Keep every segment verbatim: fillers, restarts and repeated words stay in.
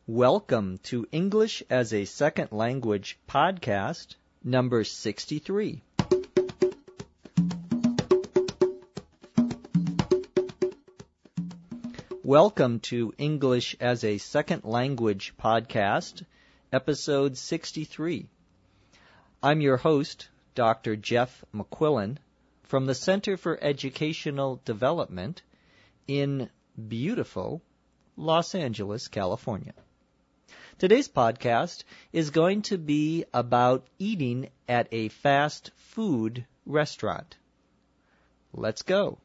Welcome to English as a Second Language podcast number sixty-three. Welcome to English as a Second Language podcast, episode sixty-three. I'm your host, Doctor Jeff McQuillan, from the Center for Educational Development in beautiful Los Angeles, California. Today's podcast is going to be about eating at a fast food restaurant. Let's go.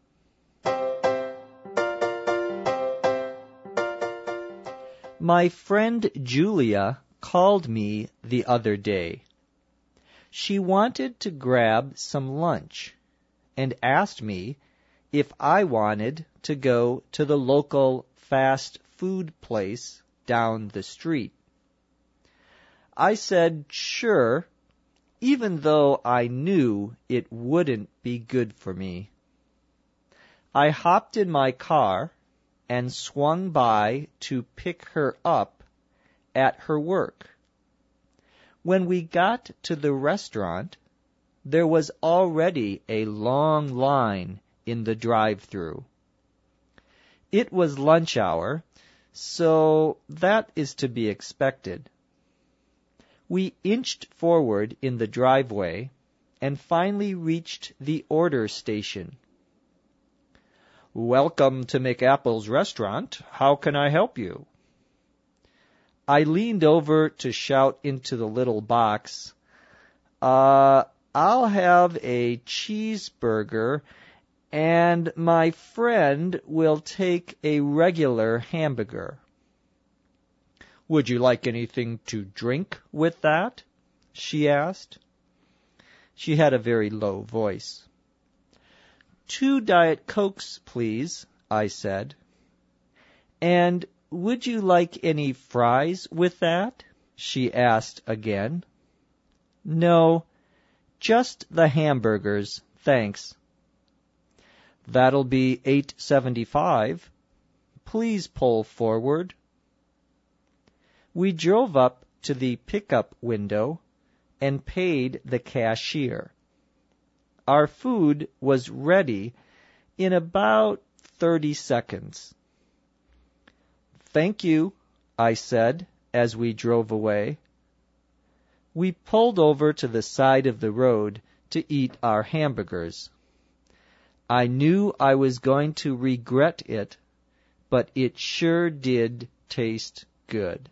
My friend Julia called me the other day. She wanted to grab some lunch and asked me if I wanted to go to the local fast food place down the street. I said sure, even though I knew it wouldn't be good for me. I hopped in my car and swung by to pick her up at her work. When we got to the restaurant, there was already a long line in the drive-thru. It was lunch hour, so that is to be expected. We inched forward in the driveway and finally reached the order station. "Welcome to McApple's restaurant. How can I help you?" I leaned over to shout into the little box, uh, I'll have a cheeseburger and my friend will take a regular hamburger. "Would you like anything to drink with that?" she asked. She had a very low voice. "Two Diet Cokes, please," I said. "And would you like any fries with that?" she asked again. "No, just the hamburgers, thanks." "That'll be eight seventy-five. Please pull forward." We drove up to the pickup window and paid the cashier. Our food was ready in about thirty seconds. "Thank you," I said as we drove away. We pulled over to the side of the road to eat our hamburgers. I knew I was going to regret it, but it sure did taste good.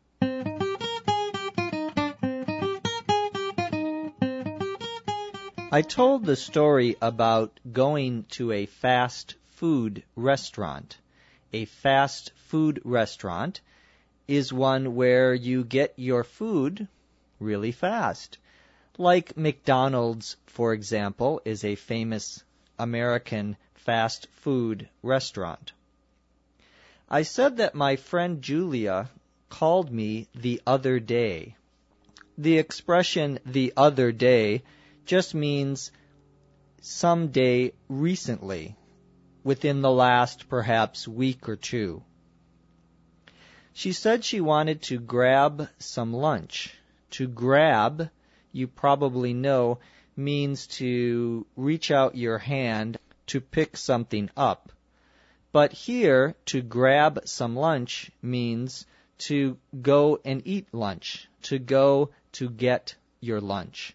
I told the story about going to a fast food restaurant. A fast food restaurant is one where you get your food really fast. Like McDonald's, for example, is a famous American fast food restaurant. I said that my friend Julia called me the other day. The expression "the other day" just means someday recently, within the last perhaps week or two. She said she wanted to grab some lunch. To grab, you probably know, means to reach out your hand to pick something up. But here, to grab some lunch means to go and eat lunch, to go to get your lunch.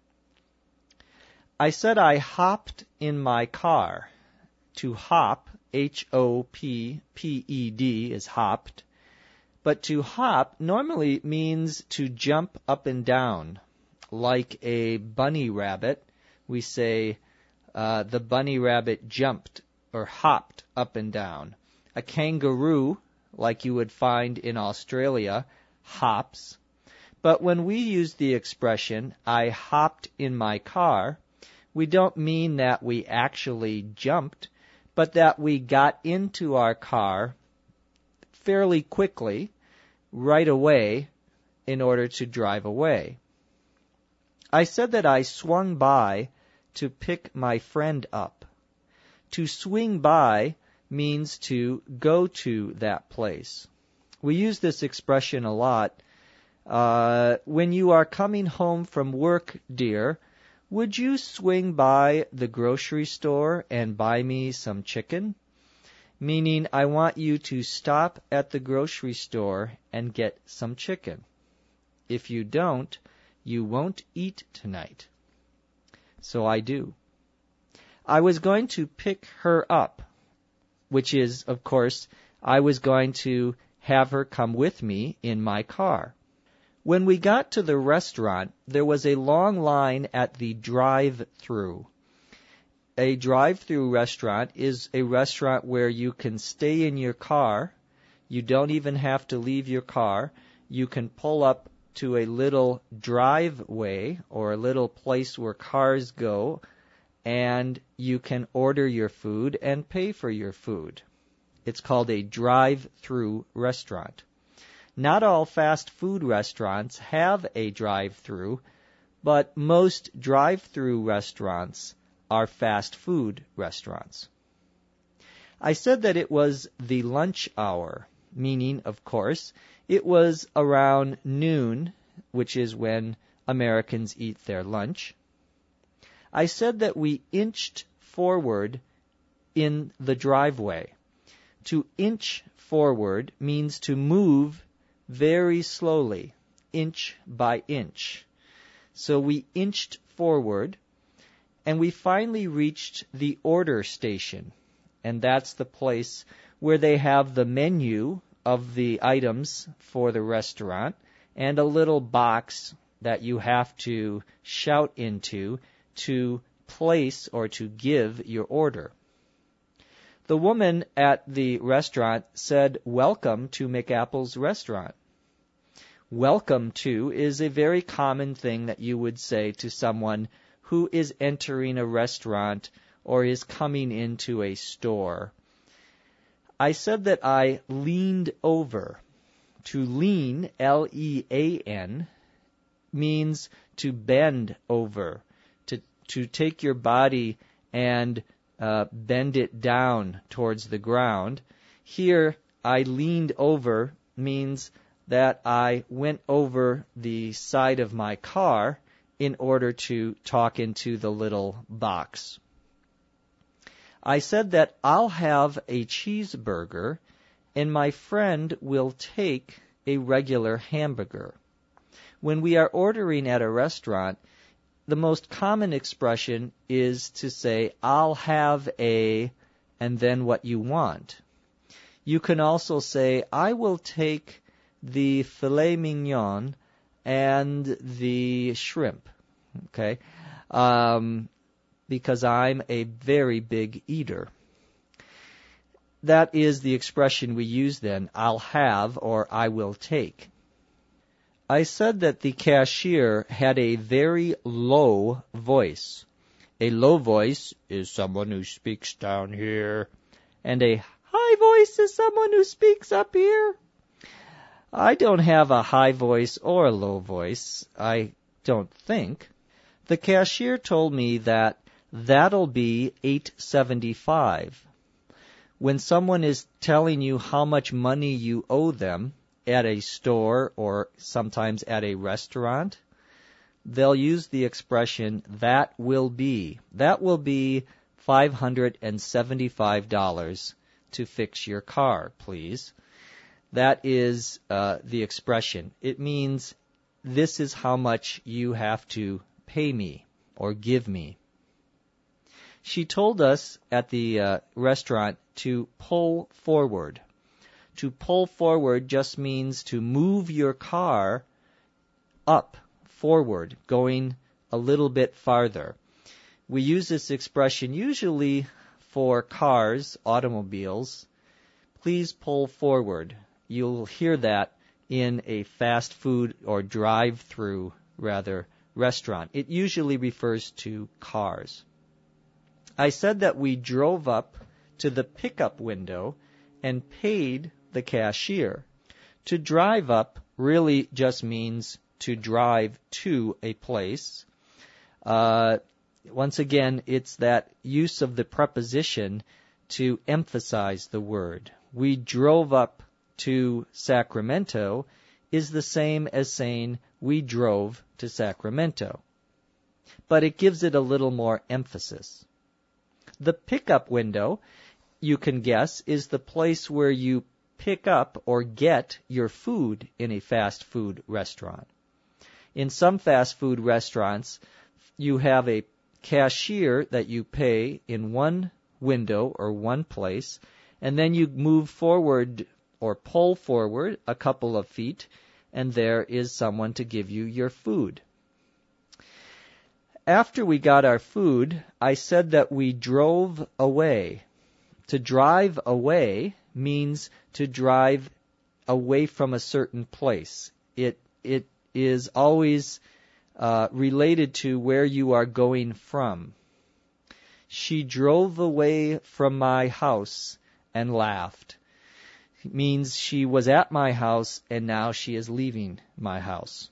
I said I hopped in my car. To hop, H O P P E D is hopped. But to hop normally means to jump up and down. Like a bunny rabbit, we say uh, the bunny rabbit jumped or hopped up and down. A kangaroo, like you would find in Australia, hops. But when we use the expression, I hopped in my car, we don't mean that we actually jumped, but that we got into our car fairly quickly, right away, in order to drive away. I said that I swung by to pick my friend up. To swing by means to go to that place. We use this expression a lot. Uh, when you are coming home from work, dear, would you swing by the grocery store and buy me some chicken? Meaning, I want you to stop at the grocery store and get some chicken. If you don't, you won't eat tonight. So I do. I was going to pick her up, which is, of course, I was going to have her come with me in my car. When we got to the restaurant, there was a long line at the drive-thru. A drive-thru restaurant is a restaurant where you can stay in your car. You don't even have to leave your car. You can pull up to a little driveway or a little place where cars go, and you can order your food and pay for your food. It's called a drive-thru restaurant. Not all fast food restaurants have a drive-thru, but most drive-thru restaurants are fast food restaurants. I said that it was the lunch hour, meaning, of course, it was around noon, which is when Americans eat their lunch. I said that we inched forward in the driveway. To inch forward means to move very slowly, inch by inch. So we inched forward, and we finally reached the order station, and that's the place where they have the menu of the items for the restaurant and a little box that you have to shout into to place or to give your order. The woman at the restaurant said, "Welcome to McApple's restaurant." Welcome to is a very common thing that you would say to someone who is entering a restaurant or is coming into a store. I said that I leaned over. To lean, L E A N, means to bend over, to, to take your body and uh, bend it down towards the ground. Here, I leaned over means that I went over the side of my car in order to talk into the little box. I said that I'll have a cheeseburger and my friend will take a regular hamburger. When we are ordering at a restaurant, the most common expression is to say, "I'll have a," and then what you want. You can also say, "I will take the filet mignon and the shrimp," okay, um, because I'm a very big eater. That is the expression we use then, "I'll have" or "I will take." I said that the cashier had a very low voice. A low voice is someone who speaks down here, and a high voice is someone who speaks up here. I don't have a high voice or a low voice, I don't think. The cashier told me that that'll be eight seventy-five. When someone is telling you how much money you owe them at a store or sometimes at a restaurant, they'll use the expression, "that will be." That will be five hundred seventy-five dollars to fix your car, please. That is uh, the expression. It means this is how much you have to pay me or give me. She told us at the uh, restaurant to pull forward. To pull forward just means to move your car up, forward, going a little bit farther. We use this expression usually for cars, automobiles. Please pull forward. You'll hear that in a fast food or drive-through, rather, restaurant. It usually refers to cars. I said that we drove up to the pickup window and paid the cashier. To drive up really just means to drive to a place. Uh, once again, it's that use of the preposition to emphasize the word. We drove up to Sacramento is the same as saying we drove to Sacramento, but it gives it a little more emphasis. The pickup window, you can guess, is the place where you pick up or get your food in a fast food restaurant. In some fast food restaurants, you have a cashier that you pay in one window or one place, and then you move forward or pull forward a couple of feet, and there is someone to give you your food. After we got our food, I said that we drove away. To drive away means to drive away from a certain place. It it is always uh, related to where you are going from. She drove away from my house and laughed. It means she was at my house and now she is leaving my house.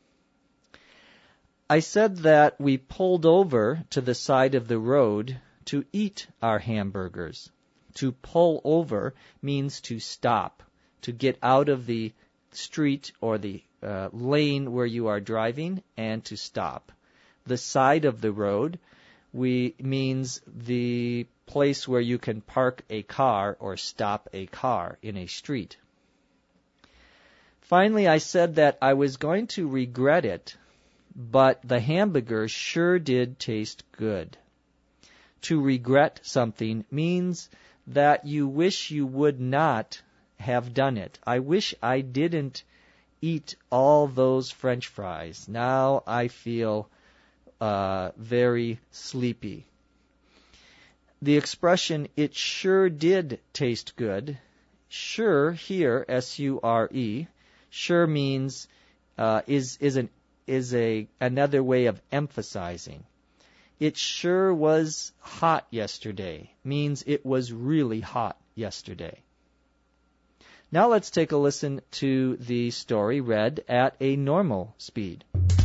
I said that we pulled over to the side of the road to eat our hamburgers. To pull over means to stop, to get out of the street or the uh, lane where you are driving and to stop. The side of the road we means the place where you can park a car or stop a car in a street. Finally, I said that I was going to regret it, but the hamburger sure did taste good. To regret something means that you wish you would not have done it. I wish I didn't eat all those French fries. Now I feel uh, very sleepy. The expression, it sure did taste good, sure here, S U R E, sure means, uh, is, is an is a another way of emphasizing. It sure was hot yesterday means it was really hot yesterday. Now let's take a listen to the story read at a normal speed.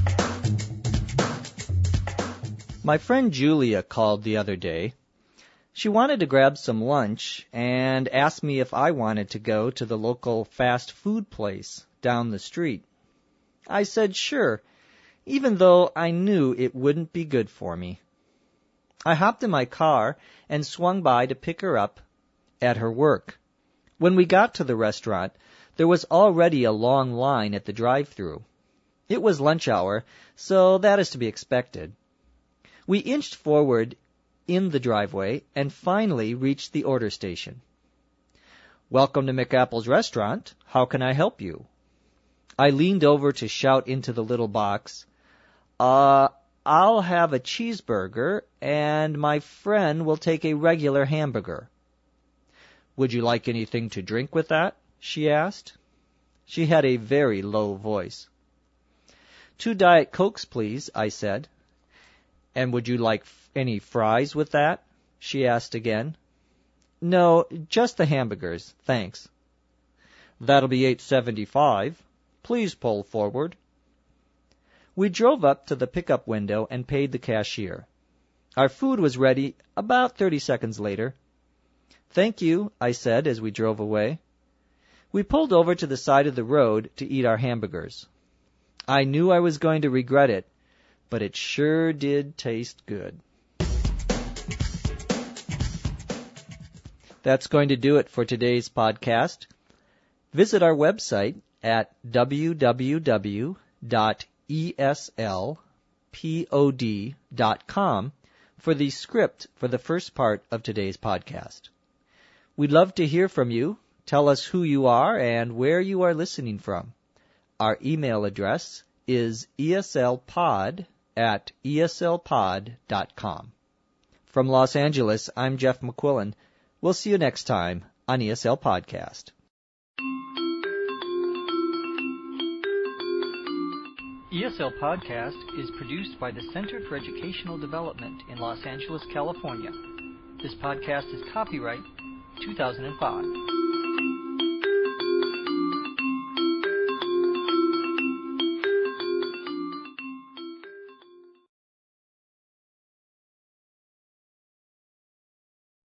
My friend Julia called the other day. She wanted to grab some lunch and asked me if I wanted to go to the local fast food place down the street. I said sure, even though I knew it wouldn't be good for me. I hopped in my car and swung by to pick her up at her work. When we got to the restaurant, there was already a long line at the drive-thru. It was lunch hour, so that is to be expected. We inched forward in the driveway and finally reached the order station. "Welcome to McApple's restaurant. How can I help you?" I leaned over to shout into the little box, Uh, I'll have a cheeseburger, and my friend will take a regular hamburger." "Would you like anything to drink with that?" she asked. She had a very low voice. "Two Diet Cokes, please," I said. "And would you like f- any fries with that?" she asked again. "No, just the hamburgers, thanks." "That'll be eight seventy-five. Please pull forward." We drove up to the pickup window and paid the cashier. Our food was ready about thirty seconds later. "Thank you," I said as we drove away. We pulled over to the side of the road to eat our hamburgers. I knew I was going to regret it, but it sure did taste good. That's going to do it for today's podcast. Visit our website at w w w dot e s l pod dot com for the script for the first part of today's podcast. We'd love to hear from you. Tell us who you are and where you are listening from. Our email address is eslpod at eslpod dot com. From Los Angeles, I'm Jeff McQuillan. We'll see you next time on E S L Podcast. E S L Podcast is produced by the Center for Educational Development in Los Angeles, California. This podcast is copyright two thousand five.